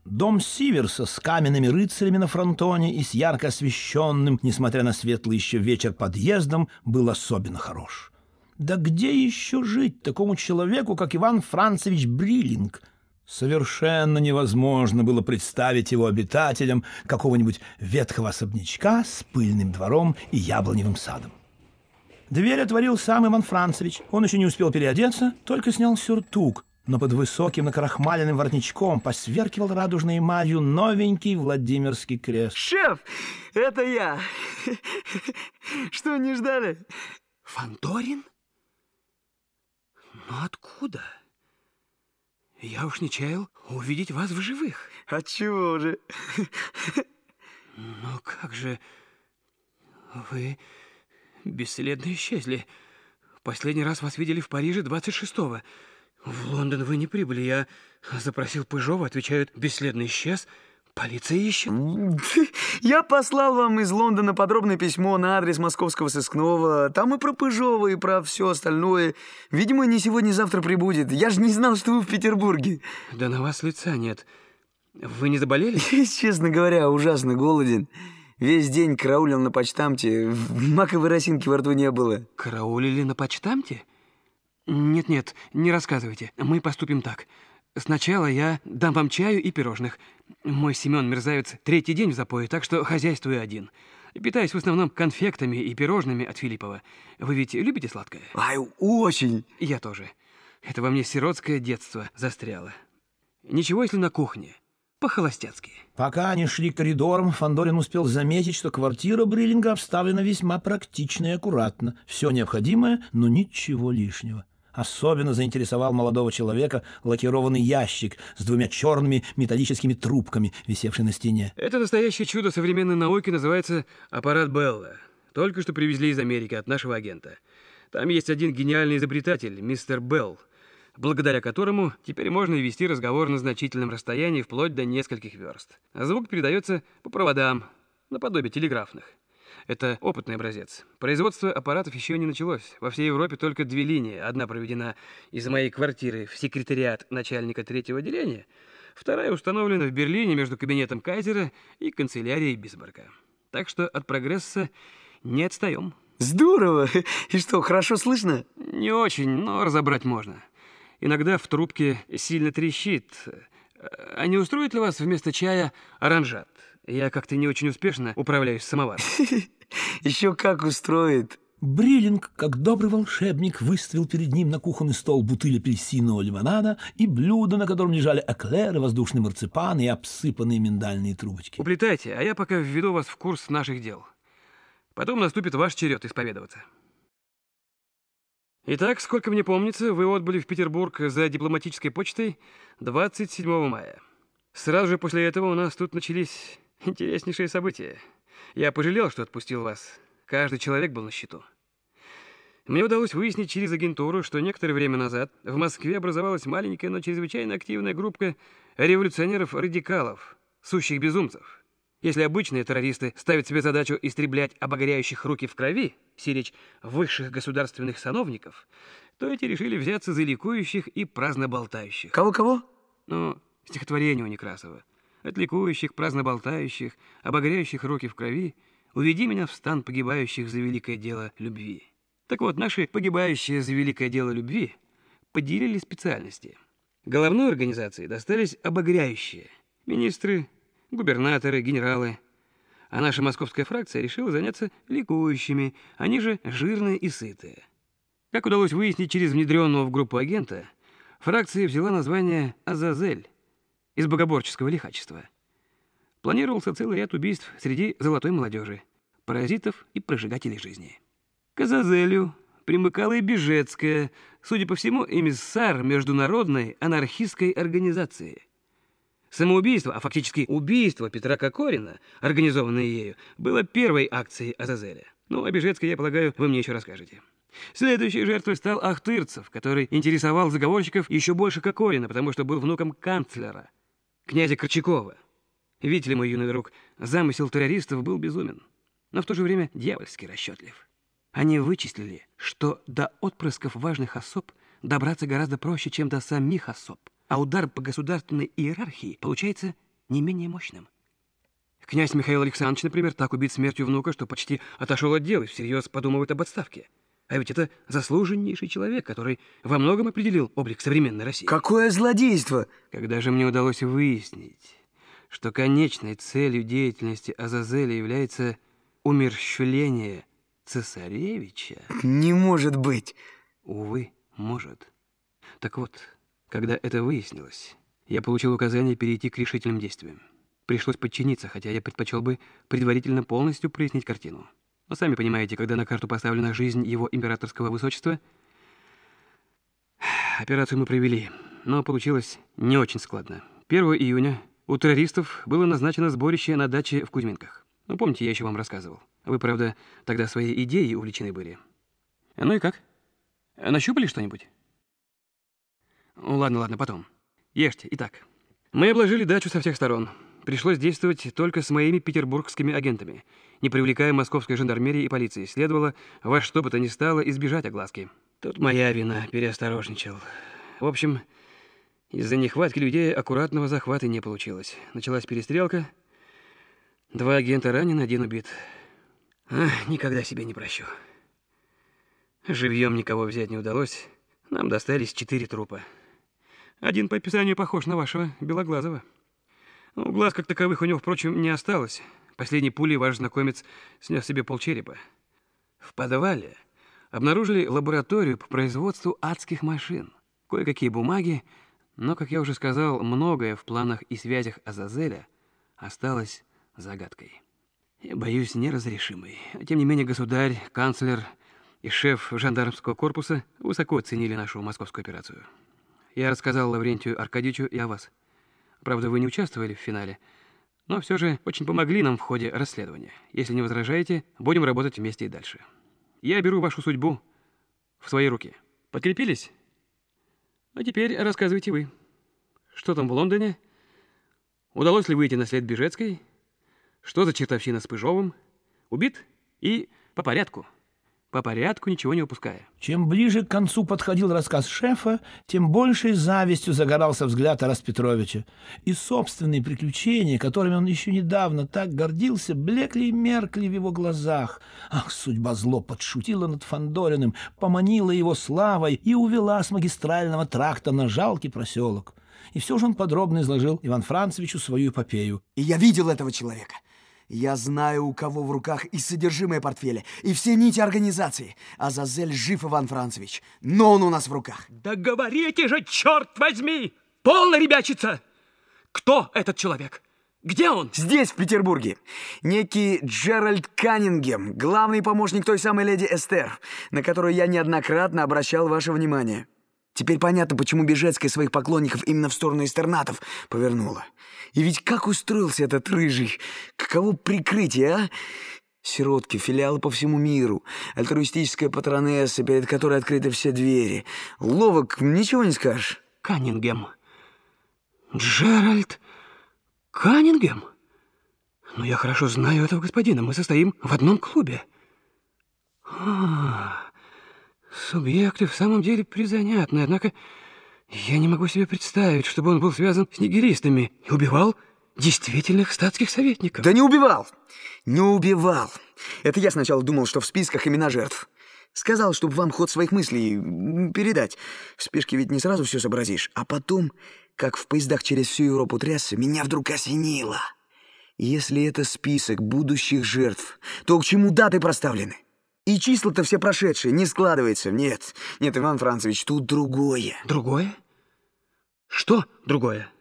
Дом Сиверса с каменными рыцарями на фронтоне и с ярко освещенным, несмотря на светлый еще вечер, подъездом, был особенно хорош. Да где еще жить такому человеку, как Иван Францевич Бриллинг? Совершенно невозможно было представить его обитателем какого-нибудь ветхого особнячка с пыльным двором и яблоневым садом. Дверь отворил сам Иван Францевич. Он еще не успел переодеться, только снял сюртук, но под высоким накрахмаленным воротничком посверкивал радужной эмалью новенький Владимирский крест. Шеф, это я. Что, не ждали? Фандорин? Но откуда? Я уж не чаял увидеть вас в живых. Отчего же? Но как же... Вы бесследно исчезли. Последний раз вас видели в Париже 26-го. В Лондон вы не прибыли. Я запросил Пыжова, отвечают, бесследно исчез. Полиция ищет. Я послал вам из Лондона подробное письмо на адрес московского сыскного. Там и про Пыжова, и про все остальное. Видимо, не сегодня, завтра прибудет. Я же не знал, что вы в Петербурге. Да на вас лица нет. Вы не заболели? Честно говоря, ужасно голоден. Весь день караулил на почтамте. Маковой росинки во рту не было. Караулили на почтамте? Нет, не рассказывайте. Мы поступим так. Сначала я дам вам чаю и пирожных. Мой Семен мерзавец третий день в запое, так что хозяйствую один. Питаюсь в основном конфектами и пирожными от Филиппова. Вы ведь любите сладкое? Ай, очень. Я тоже. Это во мне сиротское детство застряло. Ничего, если на кухне. По-холостяцки. Пока они шли коридором, Фандорин успел заметить, что квартира Бриллинга обставлена весьма практично и аккуратно. Все необходимое, но ничего лишнего. Особенно заинтересовал молодого человека лакированный ящик с двумя черными металлическими трубками, висевший на стене. Это настоящее чудо современной науки, называется аппарат Белла. Только что привезли из Америки от нашего агента. Там есть один гениальный изобретатель, мистер Белл, благодаря которому теперь можно вести разговор на значительном расстоянии вплоть до нескольких верст. А звук передается по проводам, наподобие телеграфных. Это опытный образец. Производство аппаратов еще не началось. Во всей Европе только 2 линии. Одна проведена из моей квартиры в секретариат начальника 3-го отделения, вторая установлена в Берлине между кабинетом Кайзера и канцелярией Бисмарка. Так что от прогресса не отстаем. Здорово! И что, хорошо слышно? Не очень, но разобрать можно. Иногда в трубке сильно трещит. А не устроит ли вас вместо чая оранжат? Я как-то не очень успешно управляюсь самоваром. Еще как устроит. Бриллинг, как добрый волшебник, выставил перед ним на кухонный стол бутыль апельсинового лимонада и блюдо, на котором лежали эклеры, воздушный марципан и обсыпанные миндальные трубочки. Уплетайте, а я пока введу вас в курс наших дел. Потом наступит ваш черед исповедоваться. Итак, сколько мне помнится, вы отбыли в Петербург за дипломатической почтой 27 мая. Сразу же после этого у нас тут начались интереснейшие события. Я пожалел, что отпустил вас. Каждый человек был на счету. Мне удалось выяснить через агентуру, что некоторое время назад в Москве образовалась маленькая, но чрезвычайно активная группа революционеров-радикалов, сущих безумцев. Если обычные террористы ставят себе задачу истреблять обогряющих руки в крови, сиречь высших государственных сановников, то эти решили взяться за ликующих и праздно болтающих. Кого-кого? Ну, стихотворение у Некрасова. От ликующих, праздно болтающих, обогряющих руки в крови, уведи меня в стан погибающих за великое дело любви. Так вот, наши погибающие за великое дело любви поделили специальности. Головной организации достались обогряющие. Министры, губернаторы, генералы. А наша московская фракция решила заняться ликующими, они же жирные и сытые. Как удалось выяснить через внедренного в группу агента, фракция взяла название «Азазель» из богоборческого лихачества. Планировался целый ряд убийств среди золотой молодежи, паразитов и прожигателей жизни. К Азазелю примыкала и Бежецкая, судя по всему, эмиссар международной анархистской организации. Самоубийство, а фактически убийство Петра Кокорина, организованное ею, было первой акцией Азазеля. Ну, о Бежецкой, я полагаю, вы мне еще расскажете. Следующей жертвой стал Ахтырцев, который интересовал заговорщиков еще больше Кокорина, потому что был внуком канцлера, князя Корчакова. Видите ли, мой юный друг, замысел террористов был безумен, но в то же время дьявольски расчетлив. Они вычислили, что до отпрысков важных особ добраться гораздо проще, чем до самих особ, а удар по государственной иерархии получается не менее мощным. Князь Михаил Александрович, например, так убит смертью внука, что почти отошел от дел и всерьез подумывает об отставке. А ведь это заслуженнейший человек, который во многом определил облик современной России. Какое злодейство! Когда же мне удалось выяснить, что конечной целью деятельности Азазеля является умерщвление цесаревича... Не может быть! Увы, может. Так вот, когда это выяснилось, я получил указание перейти к решительным действиям. Пришлось подчиниться, хотя я предпочел бы предварительно полностью прояснить картину. Но сами понимаете, когда на карту поставлена жизнь его императорского высочества... Операцию мы провели, но получилось не очень складно. 1 июня у террористов было назначено сборище на даче в Кузьминках. Ну, помните, я еще вам рассказывал. Вы, правда, тогда своей идеей увлечены были. Ну и как? Нащупали что-нибудь? Ладно, потом. Ешьте. Итак, мы обложили дачу со всех сторон. Пришлось действовать только с моими петербургскими агентами, не привлекая московской жандармерии и полиции. Следовало во что бы то ни стало избежать огласки. Тут моя вина, переосторожничал. В общем, из-за нехватки людей аккуратного захвата не получилось. Началась перестрелка. 2 агента ранены, 1 убит. Никогда себе не прощу. Живьем никого взять не удалось. Нам достались 4 трупа. 1 по описанию похож на вашего Белоглазого. Глаз как таковых у него, впрочем, не осталось. Последней пулей ваш знакомец снес себе полчерепа. В подвале обнаружили лабораторию по производству адских машин. Кое-какие бумаги, но, как я уже сказал, многое в планах и связях Азазеля осталось загадкой. И, боюсь, неразрешимой. Тем не менее, государь, канцлер и шеф жандармского корпуса высоко оценили нашу московскую операцию. Я рассказал Лаврентию Аркадьевичу и о вас. Правда, вы не участвовали в финале, но все же очень помогли нам в ходе расследования. Если не возражаете, будем работать вместе и дальше. Я беру вашу судьбу в свои руки. Подкрепились? А теперь рассказывайте вы. Что там в Лондоне? Удалось ли выйти на след Бежецкой? Что за чертовщина с Пыжовым? Убит? И по порядку. По порядку, ничего не упуская. Чем ближе к концу подходил рассказ шефа, тем большей завистью загорался взгляд Тараса Петровича. И собственные приключения, которыми он еще недавно так гордился, блекли и меркли в его глазах. Ах, судьба зло подшутила над Фандориным, поманила его славой и увела с магистрального тракта на жалкий проселок. И все же он подробно изложил Ивану Францевичу свою эпопею. И я видел этого человека. Я знаю, у кого в руках и содержимое портфеля, и все нити организации. Азазель жив, Иван Францевич, но он у нас в руках. Да говорите же, черт возьми! Полно ребячица! Кто этот человек? Где он? Здесь, в Петербурге. Некий Джеральд Каннингем, главный помощник той самой леди Эстер, на которую я неоднократно обращал ваше внимание. Теперь понятно, почему Бежецкая своих поклонников именно в сторону эстернатов повернула. И ведь как устроился этот рыжий? Каково прикрытие, а? Сиротки, филиалы по всему миру, альтруистическая патронесса, перед которой открыты все двери. Ловок, ничего не скажешь. Каннингем. Джеральд Каннингем? Ну, я хорошо знаю этого господина. Мы состоим в одном клубе. Субъекты в самом деле призанятны, однако я не могу себе представить, чтобы он был связан с нигилистами и убивал действительных статских советников. Да не убивал! Не убивал. Это я сначала думал, что в списках имена жертв. Сказал, чтобы вам ход своих мыслей передать. В спешке ведь не сразу все сообразишь. А потом, как в поездах через всю Европу трясся, меня вдруг осенило. Если это список будущих жертв, то к чему даты проставлены? И числа-то все прошедшие, не складывается. Нет, Иван Францевич, тут другое. Другое? Что другое?